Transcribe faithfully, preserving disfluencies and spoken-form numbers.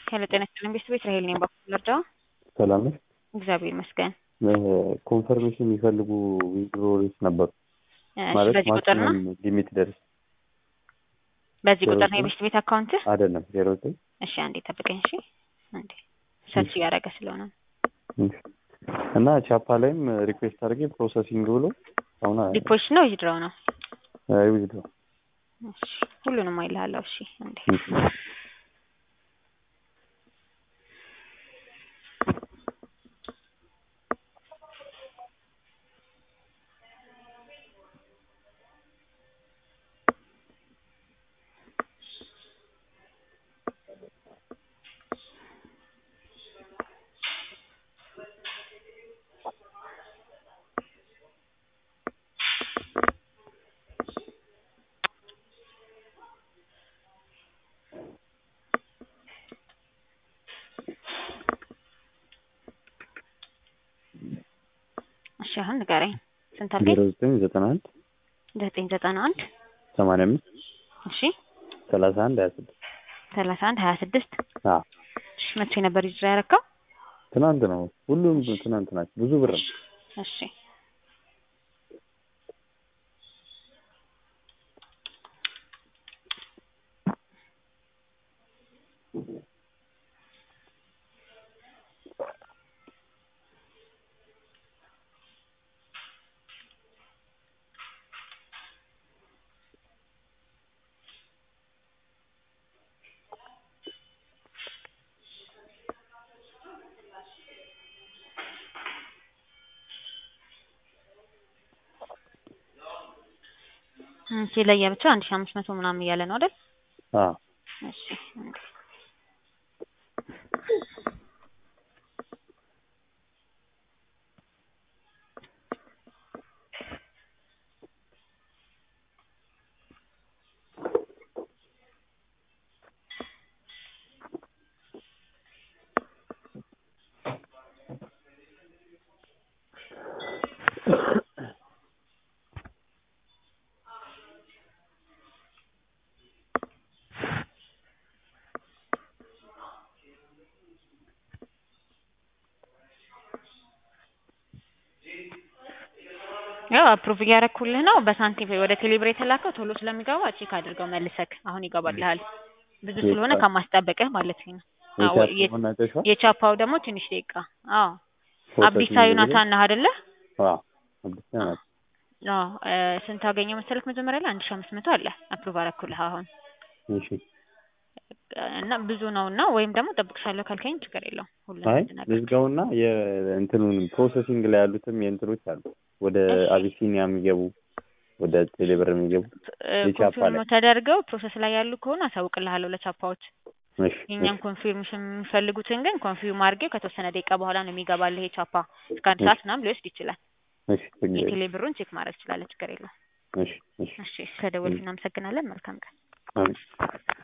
ሄሎ ጤና ይስጥልኝ ቤተሰብ ራሄል ነኝ በኩል ልርዳ ሰላም ነሽ? እግዚአብሔር ይመስገን። ኮንፈርሜሽን የሚፈልጉ ዊዝድሮዎች ነበሩ ማለት በዚህ ቁጥር ነው ማክሲመም ሊሚት ደርስ በዚህ ቁጥር ነው የቤት ቤት አካውንት አይደለም ዜሮ ዘጠኝ እሺ አንዴ ጠብቀኝ እሺ አንዴ ሰርች እያደረገ ስለሆነ እና ቻፓ ላይም ሪኩዌስት አድርጌ ፕሮሰሲንግ ብሎ አሁን ዲፖዚት ነው ዊዝድሮ ነው አይ ዊዝድሮ እሺ ሁሉንም አይልሃለሁ እሺ አንዴ እሺ አሁን ንገረኝ ስንት አልከኝ? ዜሮ ዘጠኝ ዘጠና አንድ ዘጠኝ ዘጠና አንድ ሰማንያ አምስት እሺ ሰላሳ አንድ ሀያ ስድስት ሰላሳ አንድ ሀያ ስድስት አዎ እሺ መቼ ነበር ይዝራ ያረካው? ትናንት ነው ሁሉም ትናንት ናቸው ብዙ ብር ነው እሺ እሺ ለየብቻ አንድ ሺህ አምስት መቶ ምናምን እያለ ነው አይደል? አዎ እሺ ያው አፕሩቭ ያረኩልህ ነው በሳንቲም ወደ ቴሌብር የተላከው ቶሎ ስለሚገባ ቼክ አድርገው መልሰክ አሁን ይገባልሃል ብዙ ስለሆነ ከማስጠበቅህ ማለት ነው። አዎ የቻፓው ደግሞ ትንሽ ደቂቃ አዎ አብዲሳ ዮናታን ነህ አይደለ? አዎ አብዲሳ ዮናታን አዎ ስንት አገኘው መሰለክ መጀመሪያ ላይ አንድ ሺህ አምስት መቶ አለ አፕሩቭ አረኩልህ አሁን እሺ እና ብዙ ነውና ወይም ደግሞ ጠብቅሻለሁ ካልከኝ ችግር የለውም ሁሉንም አይ ልዝጋውና የእንትኑን ፕሮሰሲንግ ላይ ያሉትም የእንትኖች አሉ ወደ አቢሲኒያ የሚገቡ ወደ ቴሌብር የሚገቡ ኮንፊርም ተደርገው ፕሮሰስ ላይ ያሉ ከሆነ አሳውቅልሃለሁ ለቻፓዎች እሺ የኛን ኮንፊርሜሽን የሚፈልጉትን ግን ኮንፊርም አድርጌው ከተወሰነ ደቂቃ በኋላ ነው የሚገባልህ የቻፓ እስከ አንድ ሰዓት ምናምን ሊወስድ ይችላል እሺ የቴሌብሩን ቼክ ማድረግ ትችላለህ ችግር የለውም እሺ እሺ እሺ ስለደወልክ እናመሰግናለን መልካም ቀን አሜን